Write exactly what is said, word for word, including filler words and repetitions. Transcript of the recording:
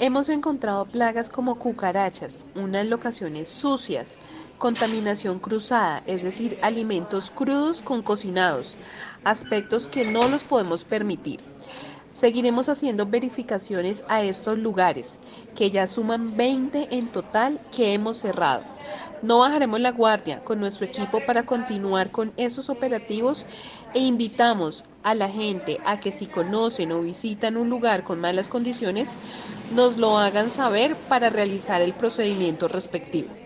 Hemos encontrado plagas como cucarachas, unas locaciones sucias, contaminación cruzada, es decir, alimentos crudos con cocinados, aspectos que no los podemos permitir. Seguiremos haciendo verificaciones a estos lugares, que ya suman veinte en total que hemos cerrado. No bajaremos la guardia con nuestro equipo para continuar con esos operativos e invitamos a la gente a que si conocen o visitan un lugar con malas condiciones, nos lo hagan saber para realizar el procedimiento respectivo.